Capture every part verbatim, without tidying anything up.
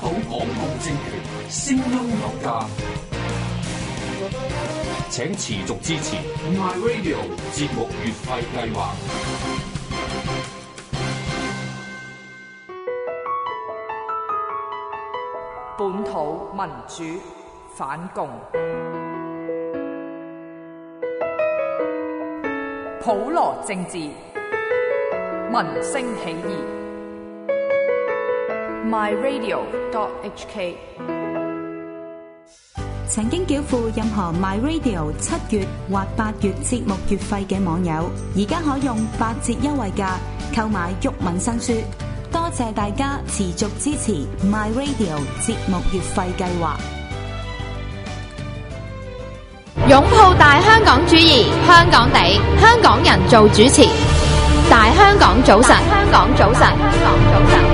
港港共政權，聲音有價，請持續支持 My Radio 節目月費計劃。 本土民主反共，普羅政治，民聲起義。My Radio dot H K 曾經繳付任何 My Radio 七月或八月節目月費嘅網友，而家可用八折優惠價購買毓民新書。多謝大家持續支持 My Radio 節目月費計劃。 擁抱大香港主義，香港地，香港人做主持。大香港早晨，香港早晨，香港早晨。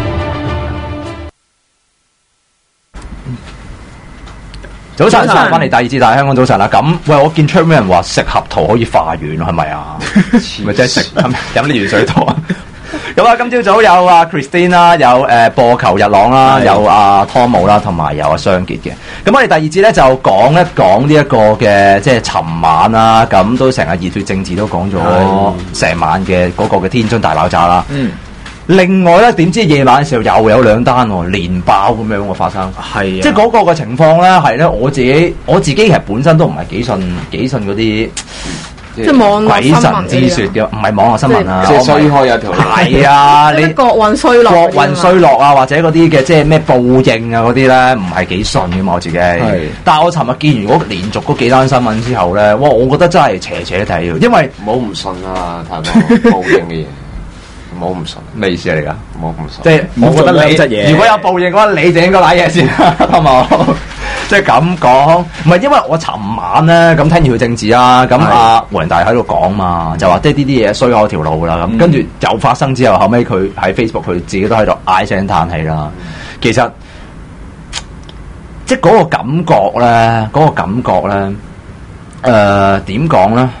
早晨，翻嚟第二節大香港早晨啦。咁，喂，我見出咩人話食合桃可以化緣，係咪啊？咪即係食飲啲元水桃啊？咁啊，今朝早有阿 Christine 啦，有誒播求日朗啦，有阿 Tom 啦，同埋有阿雙傑嘅。咁我哋第二節咧就講一講呢一個嘅，即係尋晚啦，咁都成日熱血政治都講咗成晚嘅嗰個嘅天津大爆炸啦。嗯。另外咧，點知夜晚嘅時候又有兩單喎，連爆咁樣喎發生。係啊。即係嗰個嘅情況咧，係咧我自己我自己其實本身都唔係幾信幾信嗰啲。 即係網絡新聞鬼神之說嘅，唔係網絡新聞啊！ 即係衰開有條係啊！你國運衰落， 國運衰落啊，或者嗰啲嘅即係咩報應啊嗰啲咧，唔係幾信嘅嘛我自己。係。但係我尋日見完嗰連續嗰幾單新聞之後咧，哇！我覺得真係邪邪地，因為唔好唔信啊！太多報應嘅嘢，唔好唔信。 咩意思嚟㗎？ 唔好唔信。 即係我覺得你如果有報應嘅話，你就應該瀨嘢先，係嘛？即係咁講，唔係因為我尋晚咧咁聽熱血政治啊，咁阿胡仁大喺度講嘛，就話即係呢啲嘢衰咗條路啦，咁、嗯、跟住又發生之後，後尾佢喺 Facebook 佢自己都喺度唉聲嘆氣啦。嗯、其實即係嗰個感覺咧，嗰、嗰個感覺咧，誒點講咧？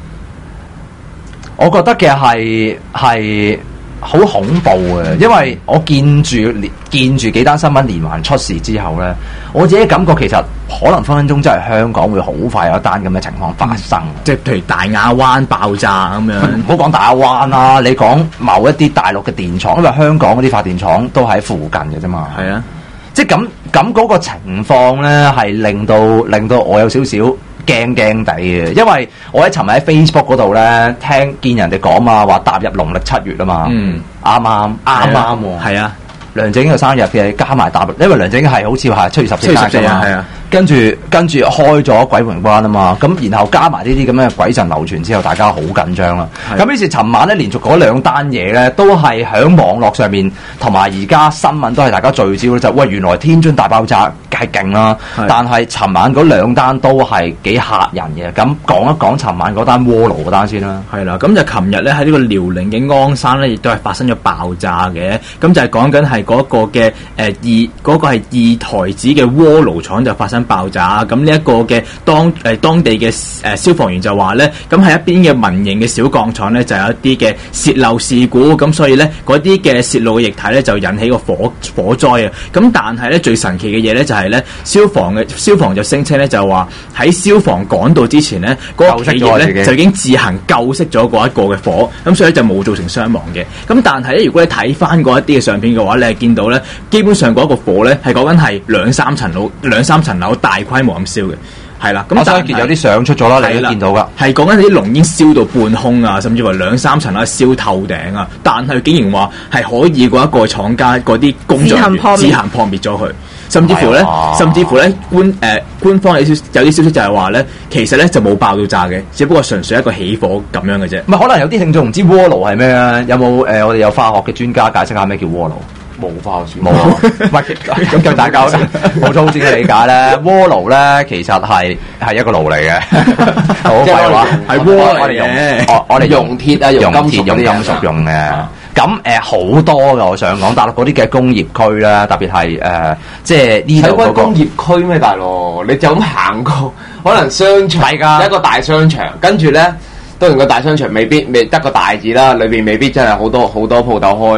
我覺得嘅係係好恐怖嘅，因為我見住見住幾單新聞連環出事之後咧，我自己感覺其實可能分分鐘真係香港會好快有一單咁嘅情況發生，嗯、即係譬如大亞灣爆炸咁樣。唔好講大亞灣啦，你講某一啲大陸嘅電廠，因為香港嗰啲發電廠都喺附近嘅啫嘛。係啊，即係咁咁嗰個情況咧，係令到令到我有少少驚驚地嘅，因為我喺尋日喺 Facebook 嗰度咧，聽見人哋講嘛，話踏入農曆七月啊嘛，嗯，啱啱啱啱喎，係啊，梁振英嘅生日嘅加埋踏入，因為梁振英係好似話七月十四生日啊，係啊，跟住跟住開咗鬼門關啊嘛，咁然後加埋呢啲咁嘅鬼神流傳之後，大家好緊張啦。咁於是尋晚咧，連續嗰兩單嘢咧，都係喺網絡上面，同埋而家新聞都係大家聚焦咧，就喂原來天津大爆炸係勁啦，但係尋晚嗰兩單都係幾嚇人嘅。咁講一講尋晚嗰單鍋爐嗰單先啦。 係啦，咁就琴日咧喺呢個遼寧嘅鞍山咧，亦都係發生咗爆炸嘅。咁就係講緊係嗰個嘅誒二嗰個係二台子嘅鍋爐廠就發生爆炸。咁呢一個嘅當誒、呃、當地嘅誒、呃、消防員就話咧，咁喺一邊嘅民營嘅小鋼廠咧就有一啲嘅泄漏事故，咁所以咧嗰啲嘅泄漏嘅液體咧就引起個火火災啊。咁但係咧最神奇嘅嘢咧就係、是。咧消防嘅消防就聲稱咧就話喺消防趕到之前咧，嗰、那個企業咧就已經自行救熄咗嗰一個嘅火，咁所以就冇造成傷亡嘅。咁但係咧，如果你睇翻嗰一啲嘅相片嘅話，你係見到咧，基本上嗰一個火咧係講緊係兩三層樓兩三層樓大規模咁燒嘅。係啦，咁我相見有啲相出咗啦，你都見到噶， 係講緊啲濃煙燒到半空啊，甚至乎兩三層啦燒透頂啊，但係竟然話係可以嗰一個廠家嗰啲工作人員自行撲滅咗佢。甚至乎咧，甚至乎咧，官誒、呃、官方有啲有啲消息就係話咧，其實咧就冇爆到炸嘅，只不過純粹一個起火咁樣嘅啫。 唔係，可能有啲聽眾唔知鍋爐係咩啊？有冇誒、呃？我哋有化學嘅專家解釋下咩叫鍋爐？ 冇化學冇啊！唔係咁就大家冇粗淺嘅理解咧。鍋爐咧其實係係一個爐嚟嘅，好廢話係鍋我哋用我我哋用鐵啊，用金屬用金屬用嘅。咁誒好多㗎，我想講大陸嗰啲嘅工業區啦，特別係誒即係呢度嗰個工業區咩大佬？你就咁行過，可能商場一個大商場，跟住咧當然個大商場未必未得個大字啦，裏邊未必真係好多好多鋪頭開啦。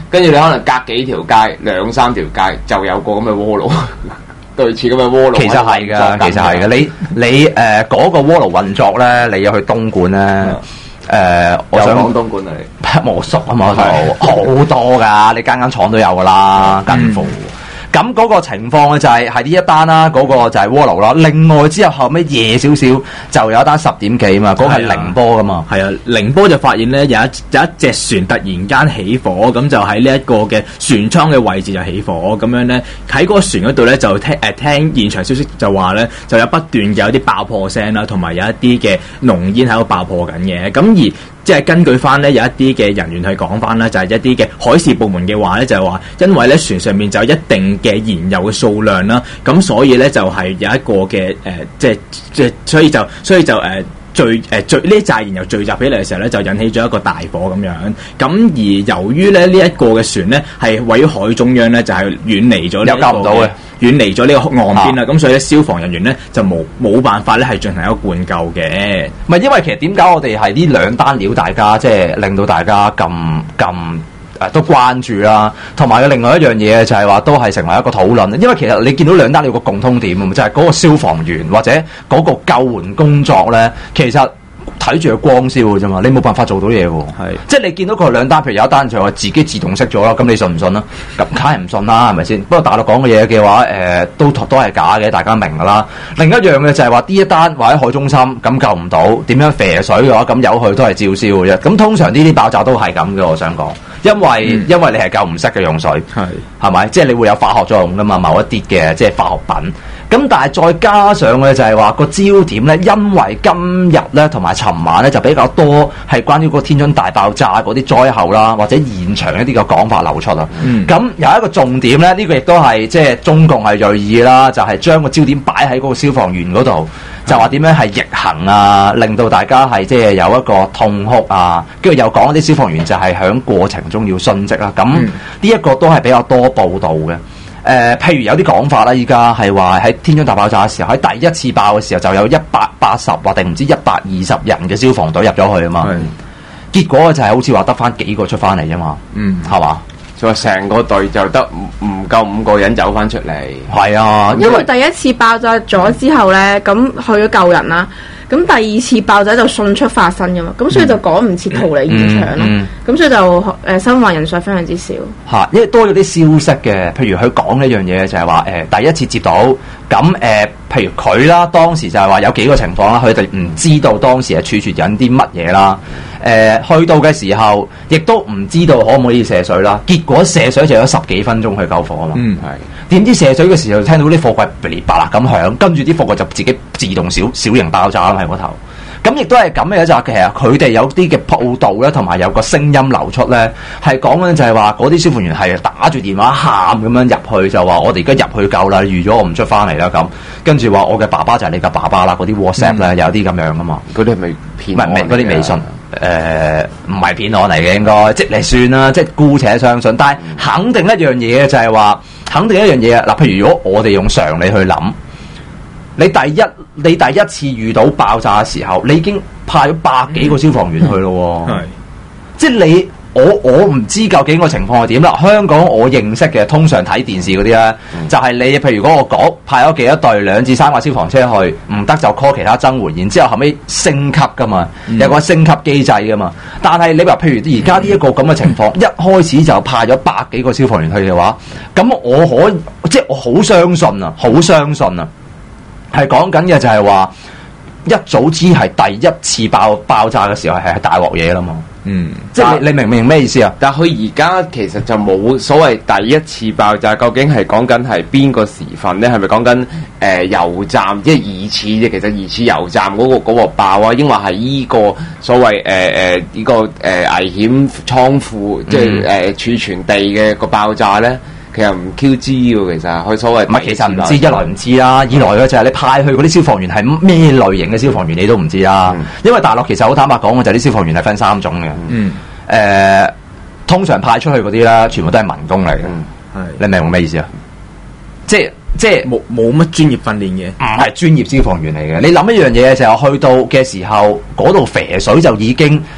跟住你可能隔幾條街、兩三條街就有個咁嘅鍋爐，類似咁嘅鍋爐。 其實係㗎，其實係㗎。你你誒嗰、呃嗰個鍋爐運作咧，你要去東莞咧。 嗯誒、呃，我想講東莞啊，你冇熟啊嘛，好多噶，你間間廠都有噶啦，近乎。咁嗰個情況咧就係係呢一單啦，嗰、嗰個就係鍋爐啦。另外之後後尾夜少少就有一單十點幾嘛，嗰、嗰個係寧波噶嘛。 係啊，寧波就發現咧有一有一隻船突然間起火，咁就喺呢一個嘅船艙嘅位置就起火，咁樣咧喺嗰個船嗰度咧就聽誒、呃、聽現場消息就話咧就有不斷有啲爆破聲啦，同埋有一啲嘅濃煙喺度爆破緊嘅，咁而即係根據翻咧有一啲嘅人員去講翻啦，就係、是、一啲嘅海事部門嘅話咧，就係、是、話因為咧船上面就有一定嘅燃油嘅數量啦，咁所以咧就係有一個嘅誒、呃，即係即係所以就所以就誒。呃聚誒聚呢啲炸燃油聚集起嚟嘅時候咧，就引起咗一個大火咁樣。咁而由於咧呢一個嘅船咧係位於海中央咧，就係、是、遠離咗呢一個唔到嘅， 遠離咗呢個岸邊啦。咁、啊、所以咧消防人員咧就冇冇辦法咧係進行一個灌救嘅。 唔係因為其實點解我哋係呢兩單料，大家即係令到大家咁咁誒都關注啦。同埋嘅另外一樣嘢就係話都係成為一個討論。因為其實你見到兩單料個共通點就係、是、嗰個消防員或者嗰個救援工作咧，其實睇住佢光燒嘅啫嘛，你冇辦法做到嘢喎。係，即係你見到佢兩單，譬如有一單就話自己自動熄咗啦，咁你信唔信啦？咁梗係唔信啦，係咪先？不過大陸講嘅嘢嘅話，誒、呃、都都係假嘅，大家明㗎啦。另一樣嘅就係話呢一單或者海中心咁救唔到，點樣啡水嘅話，咁有去都係照燒嘅啫。咁通常呢啲爆炸都係咁嘅，我想講，因為、嗯、因為你係救唔熄嘅用水，係係咪？即係你會有化學作用㗎嘛，某一啲嘅即係化學品。咁但係再加上嘅就係話個焦點咧，因為今日咧同埋尋晚咧就比較多係關於個天津大爆炸嗰啲災後啦，或者現場一啲嘅講法流出啊。咁、嗯、有一個重點咧，呢、這個亦都係即係中共係銳意啦，就係、是、將個焦點擺喺嗰個消防員嗰度，就話點樣係逆行啊，令到大家係即係有一個痛哭啊，跟住又講啲消防員就係喺過程中要殉職啦。咁呢一個都係比較多報導嘅。誒、呃，譬如有啲講法啦，依家係話喺天津大爆炸嘅時候，喺第一次爆嘅時候就有一百八十或定唔知一百二十人嘅消防隊入咗去啊嘛。結果就係好似話得翻幾個出翻嚟啫嘛。嗯，係嘛？ 就話成個隊就得唔唔夠五個人走翻出嚟。 係啊， 因為第一次爆炸咗之後咧，咁去咗救人啦。咁第二次爆炸就迅速發生噶嘛，咁所以就趕唔切逃離現場咯。咁、嗯嗯、所以就誒傷亡人數非常之少。嚇，因為多咗啲消息嘅，譬如佢講呢樣嘢就係話誒第一次接到，咁誒、呃、譬如佢啦，當時就係話有幾個情況啦，佢哋唔知道當時係儲存緊啲乜嘢啦。誒、呃、去到嘅時候，亦都唔知道可唔可以射水啦。結果射水就有十幾分鐘去救火啊嘛。嗯，係。點知射水嘅時候聽到啲貨櫃噼哩啪啦咁響，跟住啲貨櫃就自己自動小小型爆炸啦喺嗰頭。咁亦都係咁嘅，就係其實佢哋有啲嘅報道咧，同埋有個聲音流出咧，係講緊就係話嗰啲消防員係打住電話喊咁樣入去，就話我哋而家入去救啦，預咗我唔出翻嚟啦咁。跟住話我嘅爸爸就係你嘅爸爸啦，嗰啲 WhatsApp 咧、嗯、有啲咁樣噶嘛。嗰啲係咪騙案？唔係嗰啲微信。誒唔係騙案嚟嘅應該，即係算啦，即係姑且相信。但係肯定一樣嘢就係話，肯定一樣嘢啊！嗱，譬如如果我哋用常理去諗，你第一你第一次遇到爆炸嘅時候，你已經派咗百幾個消防員去咯，係、嗯，即係你。我我唔知究竟個情況係點啦。香港我認識嘅，通常睇電視嗰啲咧，嗯、就係你譬如嗰個局派咗幾多隊兩至三個消防車去，唔得就 call 其他增援，然之後後尾升級噶嘛，嗯、有個升級機制噶嘛。但係你話譬如而家呢一個咁嘅情況，嗯、一開始就派咗百幾個消防員去嘅話，咁我可即係我好相信啊，好相信啊，係講緊嘅就係話一早知係第一次爆爆炸嘅時候係係大鑊嘢啦嘛。嗯，即係你，你明唔明咩意思啊？ 但係佢而家其實就冇所謂第一次爆炸，究竟係講緊係邊個時分咧？係咪講緊誒油站即係疑似啫？其實疑似油站嗰、嗰個嗰個爆啊，應話係依個所謂誒誒呢個誒、呃、危險倉庫，即係誒、呃、儲存地嘅個爆炸咧？其實唔 Q 知喎，其實佢所謂唔係，其實唔知，一來唔知啦，二來嘅就係你派去嗰啲消防員係咩類型嘅消防員，你都唔知啦。嗯、因為大陸其實好坦白講嘅就係啲消防員係分三種嘅。嗯，誒、呃，通常派出去嗰啲啦，全部都係民工嚟嘅。係、嗯，你明唔明咩意思啊？即係即係冇冇乜專業訓練嘅，唔係專業消防員嚟嘅。你諗一樣嘢就係去到嘅時候，嗰度啡水就已經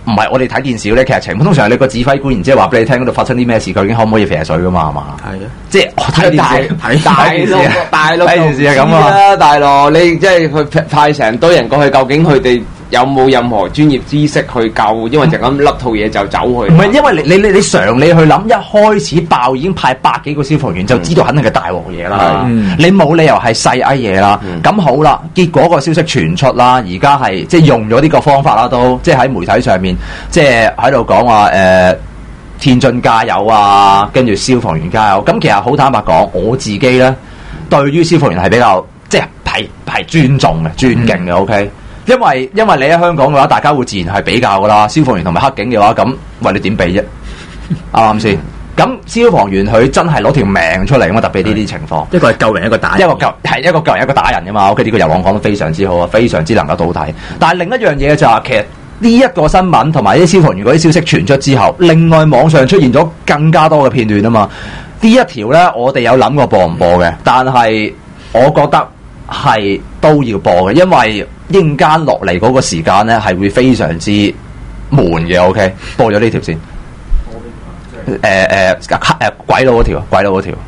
唔係我哋睇電視咧，劇情通常你個指揮官然之後話俾你聽嗰度發生啲咩事，究竟可唔可以射水噶嘛？係嘛？係啊，即係我睇電視睇大陸大陸睇電視係咁啊！ 大陸你即係佢派成堆人過去，究竟佢哋有冇任何專業知識去救？因為就咁笠套嘢就走去。唔係，因為你你你你常理去諗，一開始爆已經派百幾個消防員，就知道肯定係大鑊嘢啦。嗯、你冇理由係細埃嘢啦。咁、嗯、好啦，結果個消息傳出啦，而家係即係用咗呢個方法啦，都即係喺媒體上面，即係喺度講話誒，天津加油啊，跟住消防員加油。咁其實好坦白講，我自己咧對於消防員係比較即係係係尊重嘅、尊敬嘅。嗯、OK。因為因為你喺香港嘅話，大家會自然係比較噶啦。消防員同埋黑警嘅話，咁喂你點比啫？啱唔啱先？咁消防員佢真係攞條命出嚟，咁啊特別呢啲情況， 一個係救人，一個打人， 一個救係一個救人，一個打人噶嘛。OK，呢個遊朗講得非常之好啊，非常之能夠到題。但係另一樣嘢就係、是，其實呢一個新聞同埋啲消防員嗰啲消息傳出之後，另外網上出現咗更加多嘅片段啊嘛。呢一條咧，我哋有諗過播唔播嘅，但係我覺得係都要播嘅，因為應間落嚟嗰個時間咧係會非常之悶嘅。OK， 播咗呢條先。誒誒誒鬼佬嗰條，鬼佬嗰條。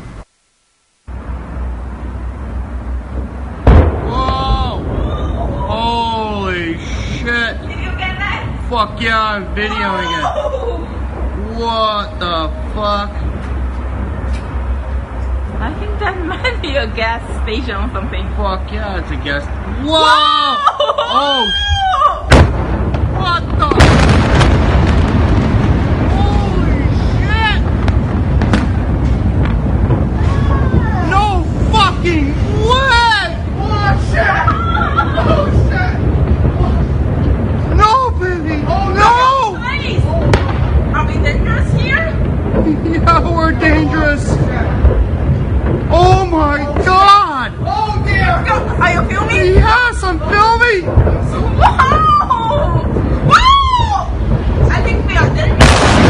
Whoa! Holy shit! Did you get that? Fuck yeah, I'm videoing it. What the fuck? I think that might be a gas station or something. Fuck yeah, it's a gas. Whoa! Oh! What the? Holy shit! No fucking way! Oh shit! Oh shit! No, baby! Oh no! Please! Are we dangerous here? Yeah, we're dangerous. Oh my god! Oh dear! Are you filming? Yes, I'm filming! Wow! Wow! I think we are dangerous.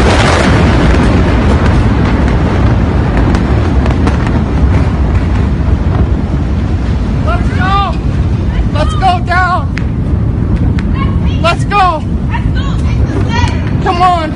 Let's go! Let's go down! Let's go! Come on!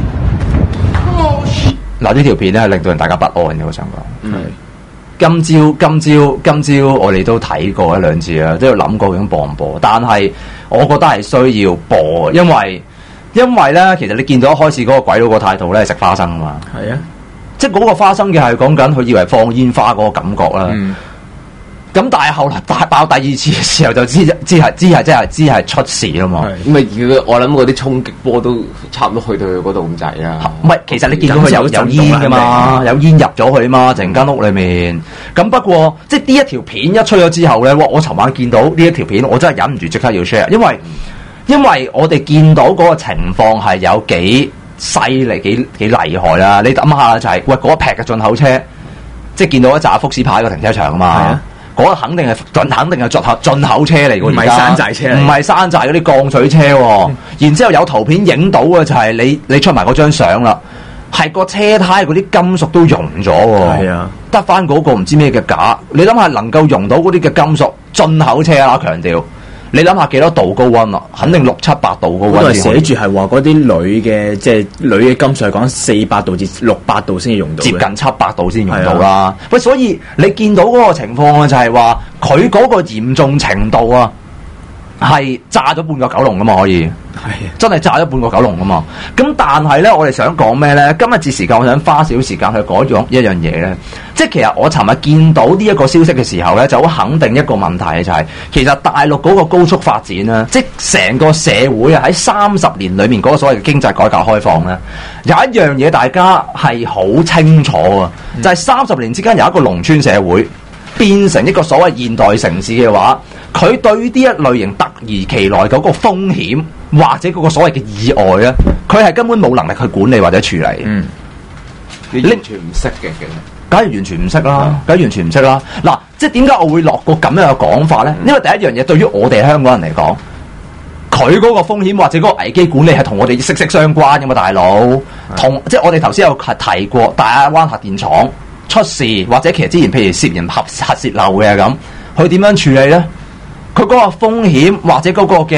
Oh shit! 嗱，呢條片咧係令到人大家不安嘅，我想講。嗯。今朝今朝今朝我哋都睇過一兩次啦，都有諗過究竟播唔播，但係我覺得係需要播，因為因為咧，其實你見到一開始嗰個鬼佬個態度咧係食花生啊嘛，係啊，即係嗰個花生嘅係講緊佢以為放煙花嗰個感覺啦。嗯。咁但係後來大爆第二次嘅時候就知知係知係即係知係出事啦嘛。 咁咪如果我諗嗰啲衝擊波都差唔多去到佢嗰度咁滯啦。 唔係，其實你見到佢有有煙噶嘛，有煙入咗去嘛，成間屋裏面。咁不過即係呢一條片一出咗之後咧，哇！我尋晚見到呢一條片，我真係忍唔住即刻要 share，因為因為我哋見到嗰個情況係有幾犀利、幾幾厲害啦。你諗下就係、是、喂嗰一劈嘅進口車，即係見到一紮福士牌個停車場啊嘛。嗰個肯定係進，肯定係進口進口車嚟嘅， 唔係山寨車， 唔係山寨嗰啲鋼水車。嗯、然之後有圖片影到嘅就係你你出埋嗰張相啦，係個車胎嗰啲金屬都溶咗，係啊，得翻嗰個唔知咩嘅架。你諗下能夠溶到嗰啲嘅金屬，進口車啦，強調。你諗下幾多度高溫啊？肯定六七百度高溫。 都係寫住係話嗰啲鋁嘅，即係鋁嘅金屬係講四百度至六百度先至用到， 接近七百度先用到啦。喂，所以你見到嗰個情況啊，就係話佢嗰個嚴重程度啊，係炸咗半個九龍噶嘛，可以係真係炸咗半個九龍噶嘛。咁但係咧，我哋想講咩咧？今日節時間，我想花少時間去講咗一樣嘢咧。即係其實我尋日見到呢一個消息嘅時候咧，就好肯定一個問題，就係、是、其實大陸嗰個高速發展咧，即係成個社會啊喺三十年裏面嗰個所謂嘅經濟改革開放咧，有一樣嘢大家係好清楚啊，就係三十年之間由一個農村社會變成一個所謂現代城市嘅話，佢對於呢一類型突如其來嗰個風險或者嗰個所謂嘅意外咧，佢係根本冇能力去管理或者處理。嗯， 你完全唔識嘅，其實。 梗係完全唔識啦，梗係完全唔識啦。嗱，即係點解我會落個咁樣嘅講法咧？因為第一樣嘢，對於我哋香港人嚟講，佢嗰個風險或者嗰個危機管理係同我哋息息相關嘅嘛，大佬。同即係我哋頭先有提過，大灣核電廠出事，或者其實之前譬如涉嫌核核泄漏嘅咁，佢點樣處理咧？佢嗰個風險或者嗰個嘅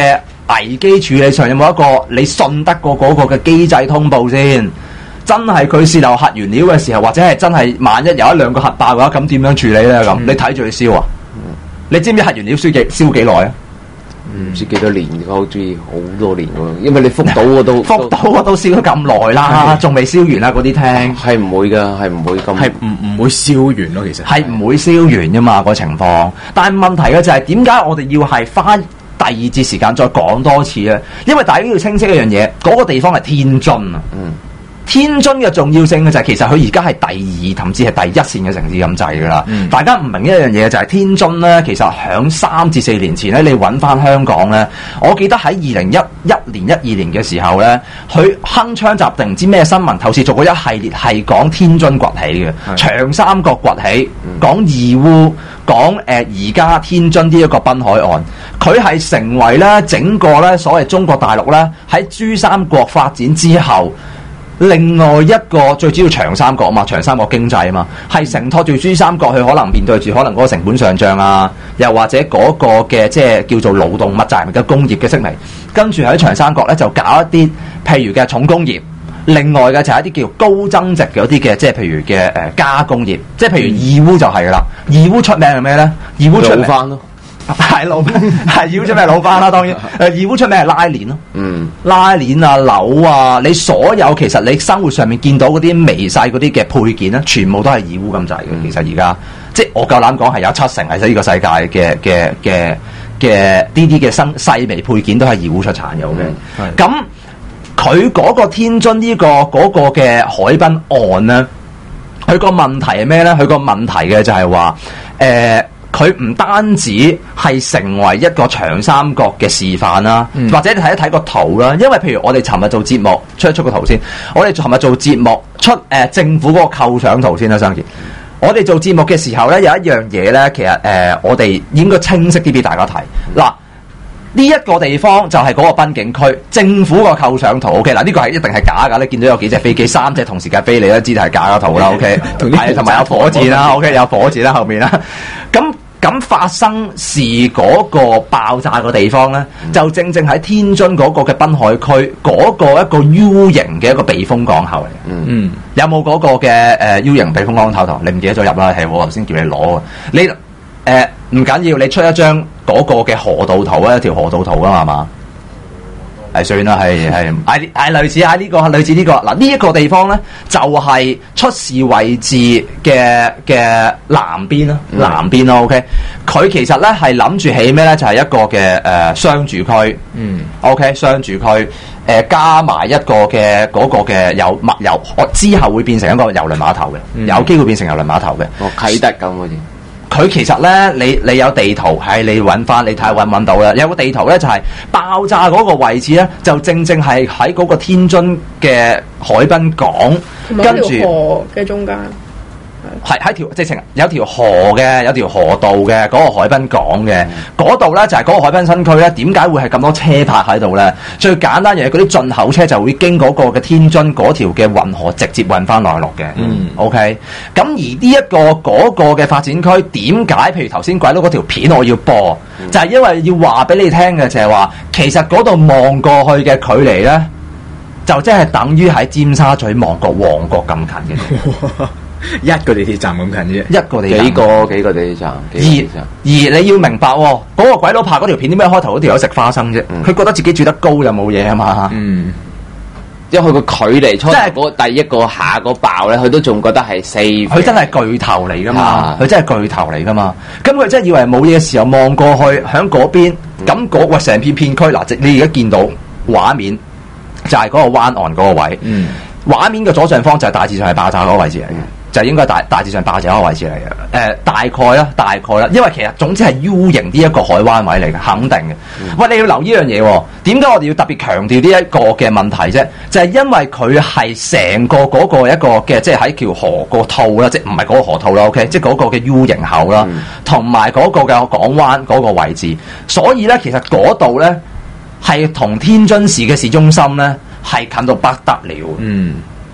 危機處理上有冇一個你信得過嗰個嘅機制通報先？真係佢泄漏核原料嘅時候，或者係真係萬一有一兩個核爆嘅話，咁點樣處理咧？咁、嗯、你睇住佢燒啊！嗯、你知唔知核原料燒幾燒幾耐啊？ 唔知幾多年，好似好多年喎。因為你福島嗰度， 福島嗰度燒咗咁耐啦，仲未燒完啦嗰啲廳。 係唔會㗎，係唔會咁。 係唔唔會燒完咯，其實係唔會燒完㗎嘛、個情況。但係問題嘅就係點解我哋要係花第二節時間再講多次咧？因為大家要清晰一樣嘢，嗰、個地方係天津啊。嗯。天津嘅重要性嘅就係其實佢而家係第二甚至係第一線嘅城市咁滯㗎啦。嗯、大家唔明一樣嘢就係天津咧，其實響三至四年前咧，你揾翻香港咧，我記得喺二零一一年、一二年嘅時候咧，佢鏗鏘集定唔知咩新聞透視做過一系列係講天津崛起嘅，嗯、長三角崛起，講義烏，講誒而家天津呢一個濱海岸，佢係成為咧整個咧所謂中國大陸咧喺珠三角發展之後。另外一個最主要長三角啊嘛，長三角經濟啊嘛，係承托住珠三角，佢可能面對住可能嗰個成本上漲啊，又或者嗰個嘅即係叫做勞動密集型嘅工業嘅式微，跟住喺長三角咧就搞一啲譬如嘅重工業，另外嘅就係一啲叫高增值嘅一啲嘅即係譬如嘅誒加工業，即係譬如義烏就係噶啦，義烏出名係咩咧？義烏出名翻咯。係老係義烏出名係老翻啦，當然誒義烏出名係拉鏈咯，嗯，拉鏈啊、樓啊，你所有其實你生活上面見到嗰啲微細嗰啲嘅配件咧，全部都係義烏咁滯嘅。嗯、其實而家即係我夠膽講係有七成係喺呢個世界嘅嘅嘅嘅呢啲嘅生細微配件都係義烏出產嘅。OK，咁佢嗰個天津呢、這個嗰、那個嘅海濱岸咧，佢個問題係咩咧？佢個問題嘅就係話誒。呃佢唔單止係成為一個長三角嘅示範啦，嗯、或者你睇一睇個圖啦。因為譬如我哋尋日做節目出一出個圖先，我哋尋日做節目出誒、呃、政府嗰個構想圖先啦，生傑。我哋做節目嘅時候咧，有一樣嘢咧，其實誒、呃、我哋應該清晰啲俾大家睇。嗱、嗯，呢一個地方就係嗰個濱景區，政府個構想圖。OK，嗱呢個係一定係假㗎。你見到有幾隻飛機，三隻同時間飛，你都知係假嘅圖啦。OK，係同埋有火箭啦。OK，有火箭啦後面啦。咁咁發生事嗰個爆炸嘅地方咧，嗯、就正正喺天津嗰個嘅濱海區嗰個一個 U 型嘅一個避風港口嚟。嗯，有冇嗰個嘅誒、呃、U 型避風港口圖？你唔記得咗入啦？係我頭先叫你攞嘅。你誒唔緊要，你出一張嗰個嘅河道圖啊，一條河道圖啊，係嘛？係算啦，係係係係類似喺呢、這個類似呢、這個嗱呢一個地方咧，就係、是、出事位置嘅嘅南邊啦，嗯、南邊咯 ，OK。佢其實咧係諗住起咩咧？就係、是、一個嘅誒、呃、商住區，嗯，OK 商住區誒、呃、加埋一個嘅嗰個嘅有物遊，我之後會變成一個郵輪碼頭嘅，嗯、有機會變成郵輪碼頭嘅， 哦啟德咁好似。 佢其實咧，你你有地圖，係你揾翻，你睇下揾唔揾到啦。有個地圖咧，就係、是、爆炸嗰個位置咧，就正正係喺嗰個天津嘅海濱港，跟住河嘅中間。 係喺條直情有條河嘅，有條河道嘅嗰、那個海濱港嘅嗰度咧，就係、是、嗰個海濱新區咧。點解會係咁多車泊喺度咧？最簡單嘢，嗰啲進口車就會經嗰個嘅天津嗰條嘅運河，直接運翻內陸嘅。嗯，OK。咁而呢、這、一個嗰、那個嘅發展區，點解？譬如頭先鬼佬嗰條片我要播，嗯、就係因為要話俾你聽嘅，就係話其實嗰度望過去嘅距離咧，就即係等於喺尖沙咀望過旺角咁近嘅。 一個地鐵站咁近啫， 一個地鐵幾個幾個地鐵站， 而而你要明白喎、哦，嗰、那個鬼佬拍嗰條片點解開頭嗰條友食花生啫？佢、嗯、覺得自己住得高就冇嘢啊嘛。嗯， 因為佢個距離初頭嗰第一個下個爆咧，佢都仲覺得係四。 佢真係巨頭嚟噶嘛？佢、啊、真係巨頭嚟噶嘛？咁佢真係以為冇嘢嘅時候望過去，喺嗰邊咁嗰個成片片區嗱，你而家見到畫面就係嗰個灣岸嗰個位。嗯，畫面嘅左上方就係大致上係爆炸嗰個位置嚟嘅。就應該大大致上爆炸嗰個位置嚟嘅，誒、呃、大概啦，大概啦，因為其實總之係 U 型呢一個海灣位嚟嘅，肯定嘅。嗯、喂，你要留意一樣嘢喎，點解我哋要特別強調呢一個嘅問題啫？就係、是、因為佢係成個嗰個一個嘅，即係喺條河個套啦，即係唔係嗰個河套啦 ，OK，即係嗰個嘅 U 型口啦，同埋嗰個嘅港灣嗰個位置，所以咧其實嗰度咧係同天津市嘅市中心咧係近到不得了。嗯。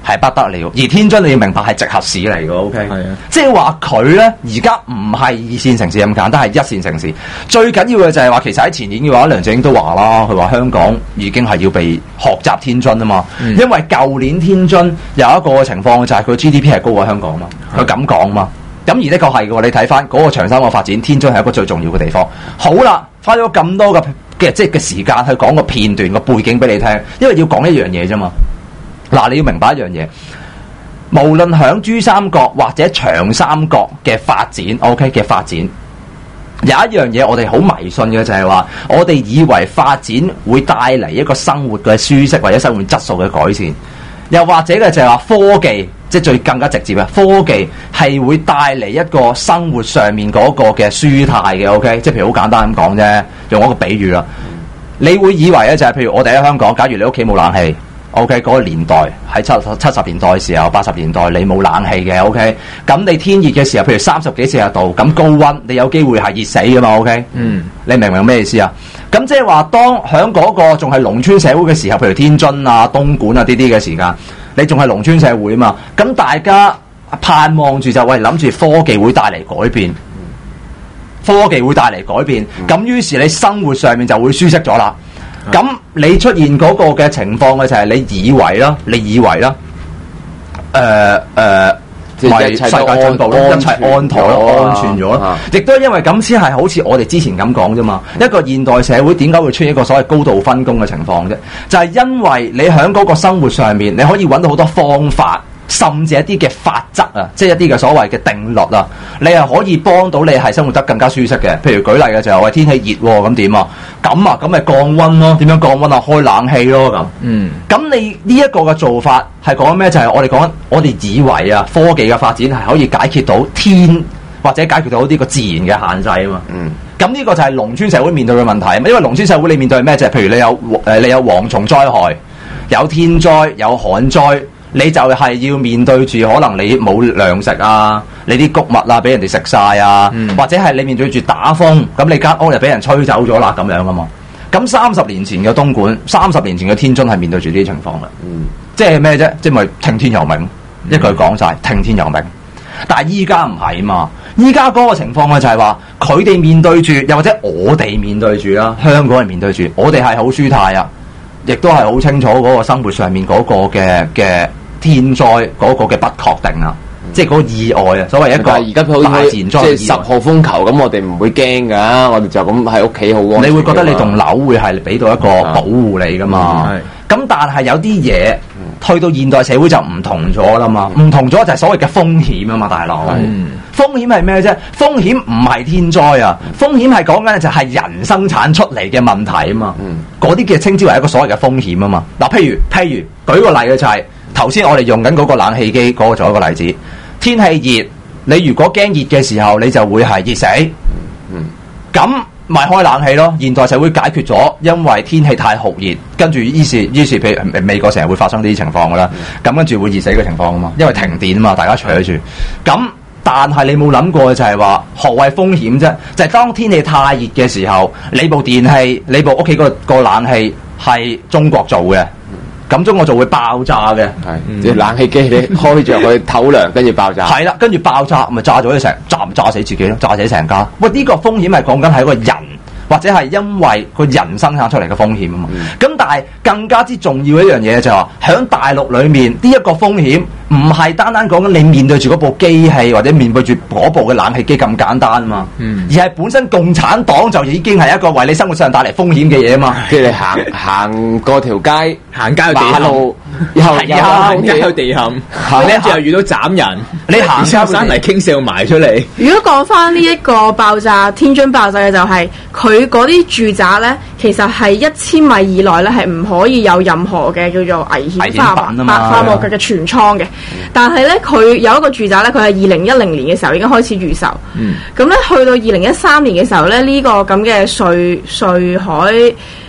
係不得了。而天津你要明白係直轄市嚟嘅 ，OK，係啊，即係話佢咧而家唔係二線城市咁簡單，係一線城市。最緊要嘅就係話，其實喺前年嘅話，梁振英都話啦，佢話香港已經係要被學習天津啊嘛，嗯、因為舊年天津有一個情況就係佢 G D P 係高過香港嘛，佢咁講嘛。咁而的確係嘅，你睇翻嗰個長三角發展，天津係一個最重要嘅地方。好啦，花咗咁多嘅嘅即係嘅時間去講個片段個背景俾你聽，因為要講一樣嘢啫嘛。嗱，你要明白一樣嘢，無論響珠三角或者長三角嘅發展 ，OK 嘅發展，有一樣嘢我哋好迷信嘅就係話，我哋以為發展會帶嚟一個生活嘅舒適或者生活質素嘅改善，又或者嘅就係話科技。即係最更加直接嘅科技係會帶嚟一個生活上面嗰個嘅舒泰嘅 ，OK， 即係譬如好簡單咁講啫，用一個比喻啦，你會以為咧就係、是、譬如我哋喺香港，假如你屋企冇冷氣 ，OK， 嗰個年代喺七七十年代嘅時候，八十年代你冇冷氣嘅 ，OK， 咁你天熱嘅時候，譬如三十幾四十度，咁高溫你有機會係熱死噶嘛 ，OK， 嗯，你明唔明咩意思啊？咁即係話當喺嗰個仲係農村社會嘅時候，譬如天津啊、東莞啊呢啲嘅時間。你仲係農村社會啊嘛，咁大家盼望住就喂諗住科技會帶嚟改變，科技會帶嚟改變，咁於是你生活上面就會舒適咗啦。咁你出現嗰個嘅情況嘅就係你以為啦，你以為啦，誒誒，咪世界進步咯，一切安妥咯，安全咗咯，亦都係因為咁先係好似我哋之前咁講啫嘛。一個現代社會點解會出現一個所謂高度分工嘅情況啫？就係因為你喺嗰個生活上面，你可以揾到好多方法，甚至一啲嘅法則啊，即係一啲嘅所謂嘅定律啊，你係可以幫到你係生活得更加舒適嘅。譬如舉例嘅就係話天氣熱喎，咁點啊？咁啊，咁咪降溫咯？點樣降溫啊？開冷氣咯咁。嗯。咁你呢一個嘅做法係講咩？就係、是、我哋講，我哋以為啊，科技嘅發展係可以解決到天或者解決到呢個自然嘅限制啊嘛。嗯。咁呢個就係農村社會面對嘅問題啊嘛。因為農村社會你面對係咩？就係、是、譬如你有誒你有蝗蟲災害，有天災，有旱災。你就係要面對住可能你冇糧食啊，你啲穀物啊俾人哋食晒啊，嗯、或者係你面對住打風，咁你間屋就俾人吹走咗啦咁樣噶嘛。咁三十年前嘅東莞，三十年前嘅天津係面對住呢啲情況嘅，嗯、即係咩啫？即係咪聽天由命？嗯、一句講晒，聽天由命。但係依家唔係嘛，依家嗰個情況嘅就係話，佢哋面對住，又或者我哋面對住啦，香港人面對住，我哋係好舒泰啊，亦都係好清楚嗰個生活上面嗰個嘅嘅。天災嗰個嘅不確定啊，嗯、即係嗰個意外啊，所謂一個而家好似即係十號風球咁，我哋唔會驚㗎，我哋就咁喺屋企好安全。你會覺得你棟樓會係俾到一個保護你㗎嘛？咁、嗯、但係有啲嘢去到現代社會就唔同咗啦嘛，唔同咗就係所謂嘅風險啊嘛，大佬。嗯、風險係咩啫？風險唔係天災啊，嗯、風險係講緊就係人生產出嚟嘅問題啊嘛。嗰啲嘅稱之為一個所謂嘅風險啊嘛。嗱，譬如譬如舉個例嘅就係、是。頭先我哋用緊嗰個冷氣機嗰個做一個例子，天氣熱，你如果驚熱嘅時候，你就會係熱死。嗯，咁咪開冷氣咯。現代社會解決咗，因為天氣太酷熱，跟住於是於是譬如美國成日會發生呢啲情況噶啦。咁跟住會熱死嘅情況啊嘛，因為停電啊嘛，大家除咗住。咁但係你冇諗過就係話何謂風險啫？就係、是、當天氣太熱嘅時候，你部電器、你部屋企個個冷氣係中國做嘅。咁中我就會爆炸嘅，係即係冷氣機你開着佢透涼，跟住爆炸。係啦，跟住爆炸咪炸咗你成，炸唔炸死自己咯，炸死成家。喂，呢、這個風險係講緊係一個人，或者係因為個人生產出嚟嘅風險啊嘛。咁、嗯、但係更加之重要一樣嘢就係話，喺大陸裏面呢一、這個風險唔係單單講緊你面對住嗰部機器或者面對住嗰部嘅冷氣機咁簡單啊嘛，嗯、而係本身共產黨就已經係一個為你生活上帶嚟風險嘅嘢啊嘛。即係你行行過條街，行街有地路，又有風險有地陷，跟住又遇到斬人，你行山嚟傾瀉埋出嚟。 如果講翻呢一個爆炸，天津爆炸嘅就係佢嗰啲住宅咧，其實係一千米以內咧係唔可以有任何嘅叫做危險化化化物嘅存倉嘅。但係咧，佢有一個住宅咧，佢係二零一零年嘅時候已經開始預售。嗯，咁咧去到二零一三年嘅時候咧，呢、這個咁嘅瑞瑞海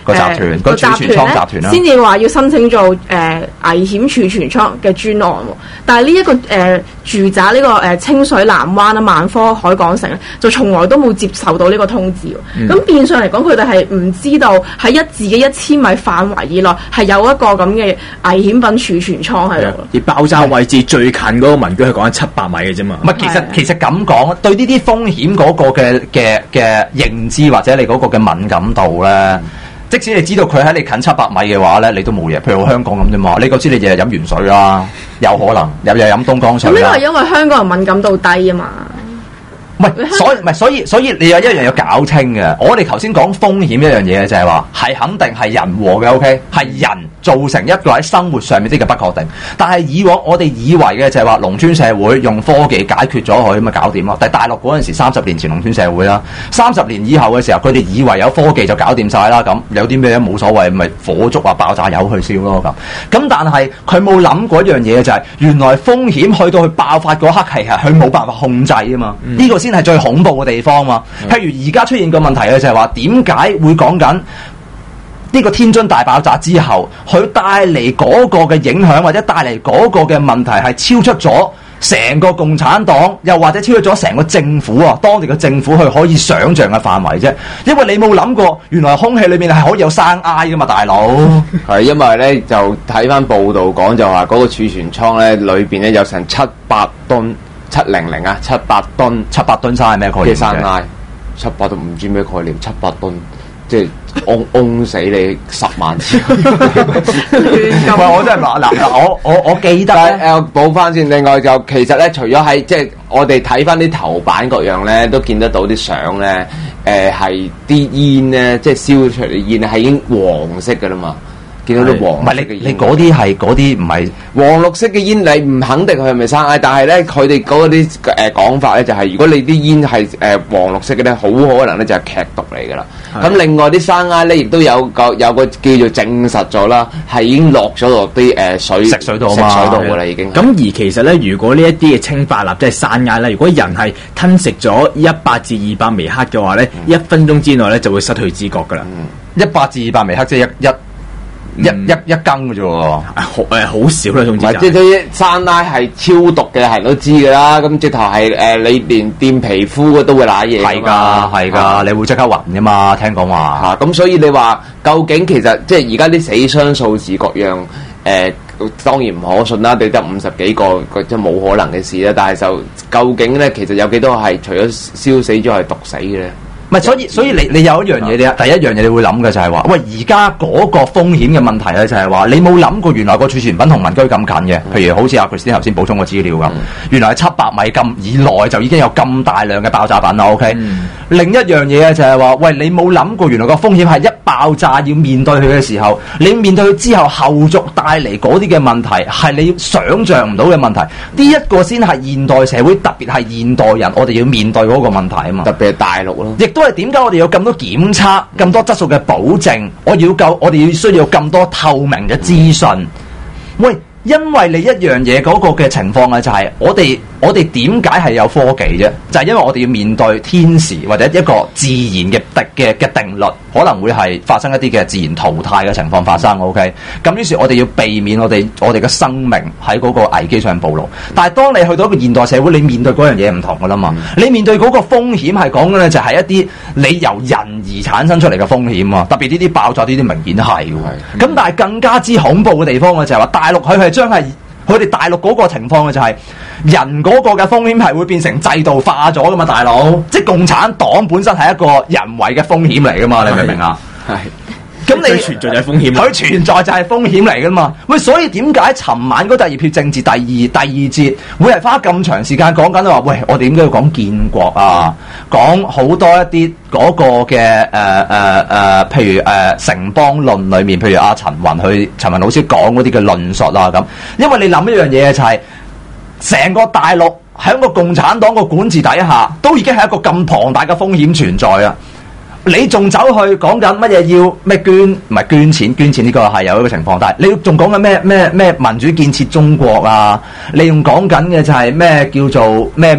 個集團個儲存倉集團啦， 先至話要申請做誒、呃、危險儲存倉嘅專案喎。但係呢一個誒、呃、住宅呢、這個誒、呃、清水南灣啊萬科海港城咧，就從來都冇接受到呢個通知喎。咁、嗯、變相嚟講，佢哋係唔知道喺一自己一千米範圍以內係有一個咁嘅危險品儲存倉喺度。 而爆炸位置最近嗰個民居係講緊七百米嘅啫嘛。 唔係，其實其實咁講，對呢啲風險嗰個嘅嘅嘅認知或者你嗰個嘅敏感度咧，嗯、即使你知道佢喺你近七百米嘅話咧，你都冇嘢。譬如香港咁啫嘛，你嗰知你日日飲原水啦，有可能日日飲東江水啦。咁呢個係因為香港人敏感度低啊嘛。 唔係，所以唔係，所以所以你有一樣要搞清嘅。我哋頭先講風險一樣嘢就係話係肯定係人禍嘅 ，OK， 係人造成一個喺生活上面啲嘅不確定。但係以往我哋以為嘅就係話農村社會用科技解決咗佢咁咪搞掂咯。但係大陸嗰陣時三十年前農村社會啦，三十年以後嘅時候，佢哋以為有科技就搞掂晒啦。咁有啲咩冇所謂，咪火燭啊、爆炸油去燒咯咁。咁但係佢冇諗過一樣嘢就係、是、原來風險去到佢爆發嗰刻係係佢冇辦法控制啊嘛。呢、嗯、個先係最恐怖嘅地方嘛。譬如而家出現個問題嘅就係話點解會講緊呢個天津大爆炸之後，佢帶嚟嗰個嘅影響或者帶嚟嗰個嘅問題係超出咗成個共產黨，又或者超出咗成個政府啊，當地嘅政府去可以想像嘅範圍啫。因為你冇諗過，原來空氣裏面係可以有生埃噶嘛，大佬。 係因為咧就睇翻報道講就話嗰個儲存倉咧裏邊咧有成七百噸。七零零啊，七百噸， 七百噸生係咩概念？ 生埃，七百都唔知咩概念，七百噸，即係嗡嗡死你十萬次。 喂，我真係嗱嗱，我我我記得咧， 誒補翻先。另外就其實咧，除咗喺即係我哋睇翻啲頭版各樣咧，都見得到啲相咧，誒係啲煙咧，即係燒出嚟啲煙係已經黃色㗎啦嘛。見到啲黃色嘅煙， 你嗰啲係嗰啲唔係黃綠色嘅煙，你唔肯定佢係咪生埃，但係咧佢哋嗰啲誒講法咧就係、是，如果你啲煙係誒黃綠色嘅咧，好可能咧就係劇毒嚟㗎啦。咁另外啲生埃咧，亦都有個有個叫做證實咗啦，係已經落咗落啲誒水食水度食水度㗎啦，已經。 咁而其實咧，如果呢一啲嘅氰化鈉即係生埃咧，如果人係吞食咗一百至二百微克嘅話咧，一、嗯、分鐘之內咧就會失去知覺㗎啦。 一百至二百微克即係一一。一一一羹嘅啫喎， 好誒好少啦，總之即係啲生埃係超毒嘅，係人都知㗎啦。咁直頭係誒，你連掂皮膚都會瀨嘢。 係㗎，係㗎，你會即刻暈㗎嘛？聽講話嚇，咁所以你話究竟其實即係而家啲死傷數字各樣誒、呃，當然唔可信啦。你得五十幾個，即係冇可能嘅事啦。但係就究竟咧，其實有幾多係除咗燒死咗係毒死嘅咧？ 唔係，所以所以你你有一樣嘢，你第一樣嘢你會諗嘅就係話，喂，而家嗰個風險嘅問題咧，就係話你冇諗過原來個儲存品同民居咁近嘅，譬如好似阿 Christine 頭先補充個資料咁，嗯、原來係七百米咁以內就已經有咁大量嘅爆炸品啦。OK，、嗯、另一樣嘢咧就係話，喂，你冇諗過原來個風險係一爆炸要面對佢嘅時候，你面對佢之後後續帶嚟嗰啲嘅問題係你想像唔到嘅問題，呢、這、一個先係現代社會，特別係現代人我哋要面對嗰個問題啊嘛， 特別係大陸咯， 亦都係點解我哋有咁多檢測、咁多質素嘅保證？我要夠，我哋要需要咁多透明嘅資訊。喂，因為你一樣嘢嗰個嘅情況咧，就係我哋我哋點解係有科技啫？就係、是、因為我哋要面對天時或者一個自然嘅嘅嘅定律，可能會係發生一啲嘅自然淘汰嘅情況發生。OK， 咁於是我哋要避免我哋我哋嘅生命喺嗰個危機上暴露。但係當你去到一個現代社會，你面對嗰樣嘢唔同噶啦嘛。嗯、你面對嗰個風險係講嘅咧，就係一啲你由人而產生出嚟嘅風險啊。特別呢啲爆炸呢啲明顯係。咁、嗯、但係更加之恐怖嘅地方嘅就係話，大陸佢係將係。佢哋大陸嗰個情況嘅就係人嗰個嘅風險係會變成制度化咗噶嘛，大佬，即係共產黨本身係一個人為嘅風險嚟噶嘛，你明唔明啊？係。咁你存在就係風險， 佢存在就係風險嚟噶嘛？喂，所以點解尋晚嗰第二票政治第二第二節會係花咁長時間講緊話？喂，我哋點解要講建國啊？講好多一啲嗰個嘅誒誒誒，譬如誒、呃、城邦論裏面，譬如阿陳雲去陳雲老師講嗰啲嘅論述啊咁。因為你諗一樣嘢就係、是、成個大陸喺個共產黨個管治底下，都已經係一個咁龐大嘅風險存在啊！你仲走去講緊乜嘢要咩捐，唔係捐錢，捐錢呢個係有一個情況，但係你仲講緊咩咩咩民主建設中國啊？你仲講緊嘅就係咩叫做咩咩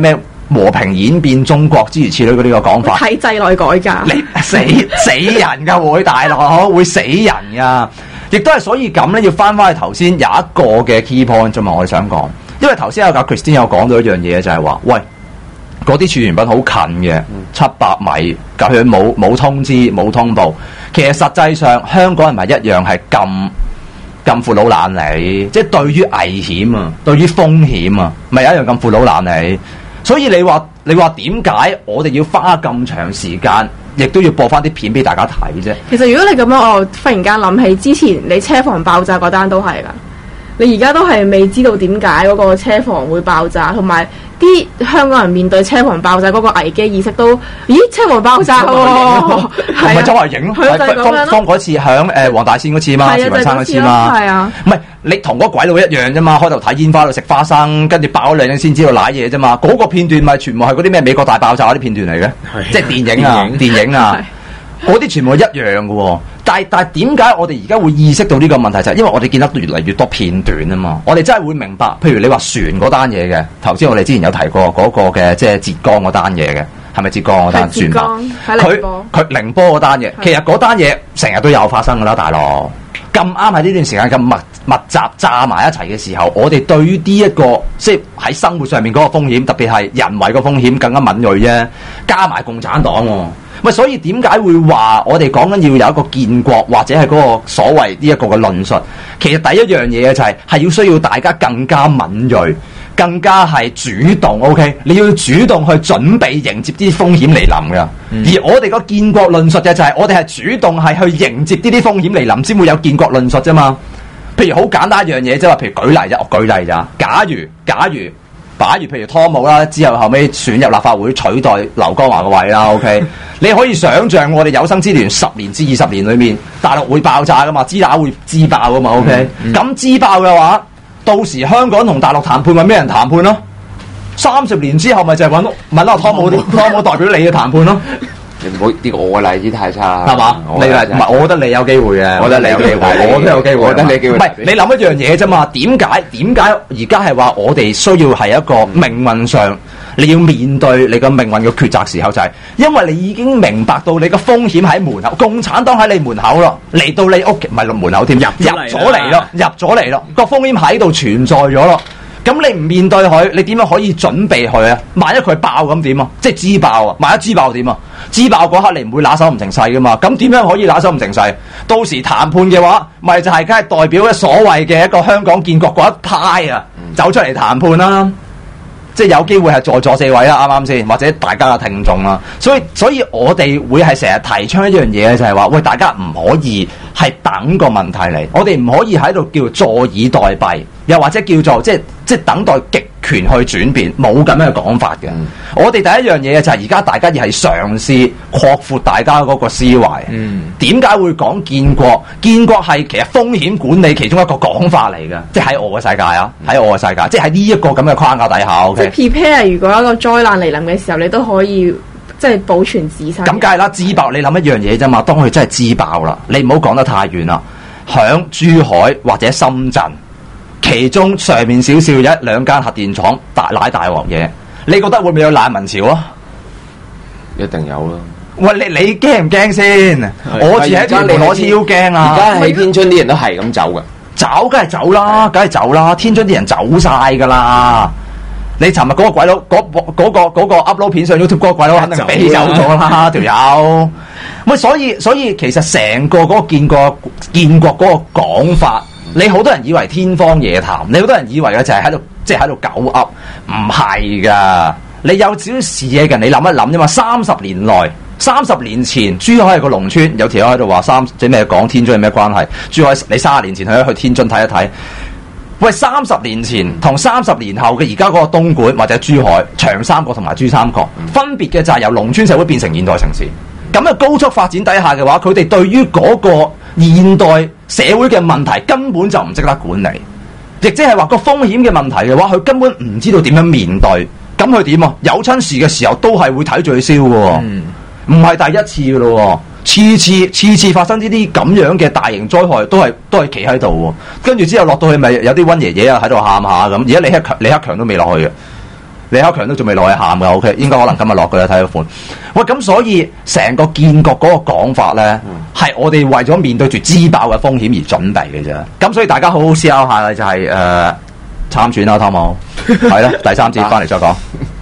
和平演變中國諸如此類嗰啲個講法， 體制內改革， 你死死人噶會大佬會死人噶，亦都係所以咁咧，要翻翻去頭先有一個嘅 key point 啫嘛，我哋想講，因為頭先有個 Christine 有講到一樣嘢就係話，喂，嗰啲儲存品好近嘅，七百米，咁佢冇冇通知冇通報，其實實際上香港人咪一樣係咁咁闊佬懶理，即係對於危險啊，對於風險啊，咪一樣咁闊佬懶理。所以你話你話點解我哋要花咁長時間，亦都要播翻啲片俾大家睇啫？ 其實如果你咁樣，我忽然間諗起之前你車房爆炸嗰單都係㗎。你而家都係未知道點解嗰個車房會爆炸，同埋啲香港人面對車房爆炸嗰個危機意識都，咦？車房爆炸喎， 係咪周圍影咯？ 係就係咁樣咯。 方嗰次響誒黃大仙嗰次嘛，慈雲山嗰次嘛， 係啊， 唔係你同嗰鬼佬一樣啫嘛，開頭睇煙花度食花生，跟住爆咗兩陣先知道瀨嘢啫嘛，嗰個片段咪全部係嗰啲咩美國大爆炸嗰啲片段嚟嘅，即係電影啊，電影啊。嗰啲全部一樣嘅喎，但係但係點解我哋而家會意識到呢個問題？就係因為我哋見得越嚟越多片段啊嘛，我哋真係會明白。譬如你話船嗰單嘢嘅，頭先我哋之前有提過嗰個嘅，即係浙江嗰單嘢嘅，係咪浙江嗰單船吧？佢佢寧波嗰單嘢，其實嗰單嘢成日都有發生㗎啦，大佬。咁啱喺呢段時間咁密密集炸埋一齊嘅時候，我哋對於呢一個即係喺生活上面嗰個風險，特別係人為個風險更加敏鋭啫。加埋共產黨喎。喂，所以點解會話我哋講緊要有一個建國或者係嗰個所謂呢一個嘅論述？其實第一樣嘢就係係要需要大家更加敏鋭，更加係主動。OK， 你要主動去準備迎接啲風險嚟臨㗎。嗯、而我哋個建國論述嘅就係我哋係主動係去迎接呢啲風險嚟臨，先會有建國論述啫嘛。譬如好簡單一樣嘢，即係話譬如舉例啫，我舉例咋？假如假如。假如譬如湯姆啦，之後後尾選入立法會取代劉江華個位啦 ，OK， 你可以想象我哋有生之年十年至二十年裏面，大陸會爆炸噶嘛，支打會支爆噶嘛 ，OK， 咁支、嗯嗯、爆嘅話，到時香港同大陸談判，揾咩人談判咯？三十年之後咪就係揾揾阿湯姆湯姆代表你嘅談判咯。 你唔好呢個我嘅例子太差， 係嘛？你唔係，我覺得你有機會嘅，我覺得你有機會，我都有機會，我覺得你有機會。唔係你諗一樣嘢啫嘛？點解點解而家係話我哋需要係一個命運上你要面對你個命運嘅抉擇時候，就係因為你已經明白到你個風險喺門口，共產黨喺你門口咯，嚟到你屋企唔係門口添，入入咗嚟咯，入咗嚟咯，個風險喺度存在咗咯。咁你唔面對佢，你點樣可以準備佢啊？萬一佢爆咁點啊？即係支爆啊！萬一支爆點啊？支爆嗰刻你唔會拿手唔成勢噶嘛？咁點樣可以拿手唔成勢？到時談判嘅話，咪就係梗係代表咧所謂嘅一個香港建國嗰一派啊，走出嚟談判啦。即係有機會係在座四位啦，啱啱先？或者大家嘅聽眾啦。所以所以我哋會係成日提倡一樣嘢，就係話喂，大家唔可以係等個問題嚟，我哋唔可以喺度叫坐以待斃，又或者叫做即係即係等待極權去轉變，冇咁樣嘅講法嘅。嗯、我哋第一樣嘢就係而家大家要係嘗試擴闊大家嗰個思維。點解、嗯、會講建國？建國係其實風險管理其中一個講法嚟嘅，即係喺我嘅世界啊，喺、嗯、我嘅世界，即係喺呢一個咁嘅框架底下。OK， 即係 prepare， 如果一個災難嚟臨嘅時候，你都可以即係保存自身。咁梗係啦，支爆你諗一樣嘢啫嘛，當佢真係支爆啦，你唔好講得太遠啦，響珠海或者深圳。其中上面少少一兩間核電廠大奶大鑊嘢，你覺得會唔會有難民潮啊？ 一定有啦。 喂，你你驚唔驚先？的我自己喺屯門我超驚啊！ 而家喺天津啲人都係咁走嘅， 走梗係走啦，梗係走啦！天津啲人走晒噶啦。你尋日嗰個鬼佬嗰嗰個嗰個 upload 片上 YouTube 嗰個鬼佬肯定俾走咗啦，條友。喂，所以所以其實成個嗰個建國建國嗰個講法。你好多人以為天方夜譚，你好多人以為嘅就係喺度，即係喺度狗噏，唔係噶。你有少少視野嘅人，你諗一諗啫嘛。三十年內，三十年前，珠海係個農村，有條友喺度話三，即係咩講天津有咩關係？珠海你三十年前去去天津睇一睇。喂，三十年前同三十年後嘅而家嗰個東莞或者珠海、長三角同埋珠三角，分別嘅就係由農村社會變成現代城市。咁嘅高速發展底下嘅話，佢哋對於嗰個現代社會嘅問題根本就唔識得管理，亦即係話個風險嘅問題嘅話，佢根本唔知道點樣面對。咁佢點啊？有親事嘅時候都係會睇住佢燒嘅，唔係、嗯、第一次嘅咯。次次次次發生呢啲咁樣嘅大型災害，都係都係企喺度。跟住之後落到去，咪有啲溫爺爺啊喺度喊下咁。而家李克強李克強都未落去嘅。 李克強都仲未落去喊㗎 ，OK， 應該可能今日落㗎啦，睇個款。喂，咁所以成個建國嗰個講法咧，係、嗯、我哋為咗面對住支爆嘅風險而準備嘅啫。咁所以大家好好思考下啦，就係、是、誒、呃、參選啦，湯姆，係啦，第三節翻嚟再講。